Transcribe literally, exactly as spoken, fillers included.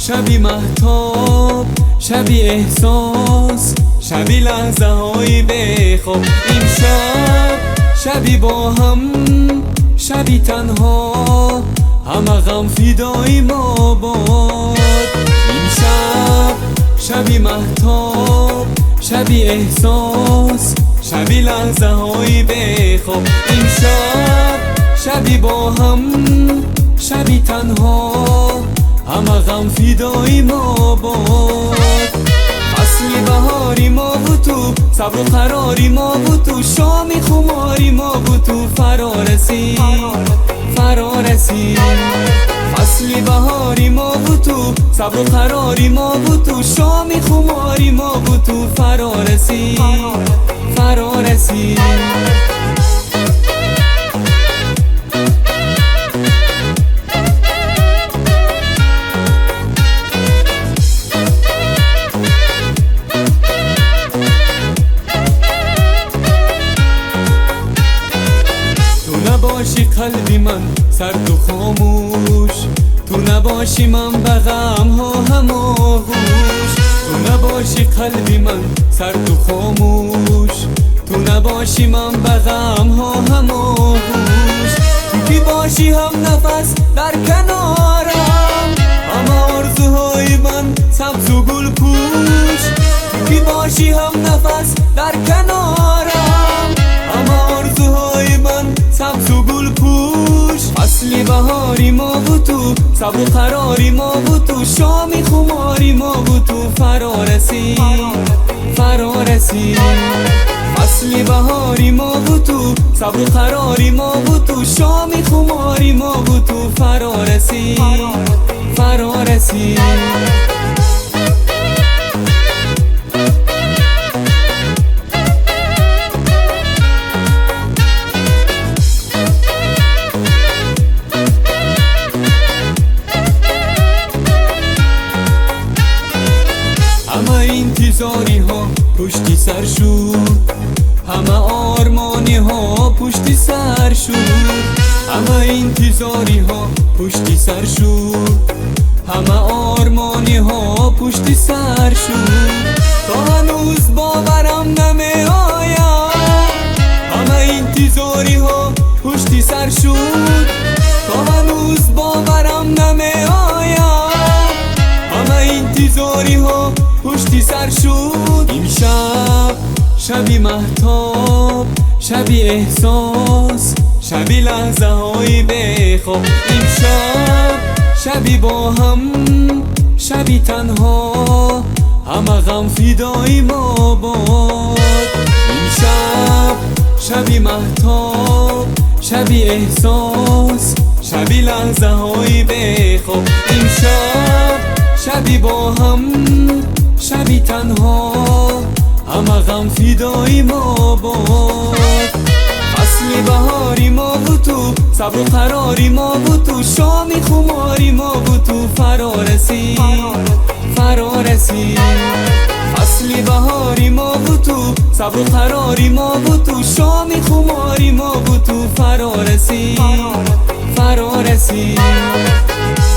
شبی مهتاب، شبی احساس، شبی لحظه های بخواب. این شب شبی با هم، شبی تنها، همه غم فدای ما باد. این شب شبی مهتاب، شبی احساس، شبی لحظه های بخواب. این شب شبی با هم، شبی تنها، همه غم فدای ما باد. فصلی بهاری ما بود تو، صبر و قراری ما بود تو، شامی خماری ما بود تو، فرا رسید فرا رسید. فصلی بهاری ما بود تو، صبر و قراری ما بود تو، شامی خماری ما بود تو، فرا رسید فرا رسید. نباشی قلبی من سرد و خاموش، تو نباشی من به غم ها هماغوش. تو نباشی قلبی من سرد و خاموش، تو نباشی من به غم ها هماغوش. تو کی باشی هم نفس در کنارم، همه آرزوهای من سبز و گل پوش. تو کی باشی هم نفس در کنارم، همه آرزوهای من سبز و گل پوش. فصلی بهاری ما بود تو، صبر و قراری ما بود تو، شامی خماری ما بود تو، فرا رسید فرا رسید. فصلی بهاری ما بود تو، صبر و قراری ما بود تو، شامی خماری ما بود تو، فرا رسید فرا رسید. همه انتظاری ها پشتی سر شد، همه آرمانی ها پشتی سر شد. همه انتظاری ها پشتی سر شد، همه آرمانی ها پشتی سر شد. تا هنوز باورم نمی آید، همه انتظاری ها پشتی سر شد. تا هنوز باورم نمی آید، همه انتظاری ها پشتی سر شد. این شب شبی مهتاب، شبی احساس، شبی لحظه های بخواب. این شب شبی با هم، شبی تنها، همه غم فدای ما باد. این شب شبی مهتاب، شبی احساس، شبی لحظه های بخواب. این شب شبی با هم، شبی تنها، همه غم فدای ما باد. فصلی بهاری ما بود تو، صبر و قراری ما بود تو، شامی خماری ما بود تو، فرا رسید فرا رسید. فصلی بهاری ما بود تو، صبر و قراری ما بود تو، شامی خماری ما بود تو، فرا رسید فرا رسید.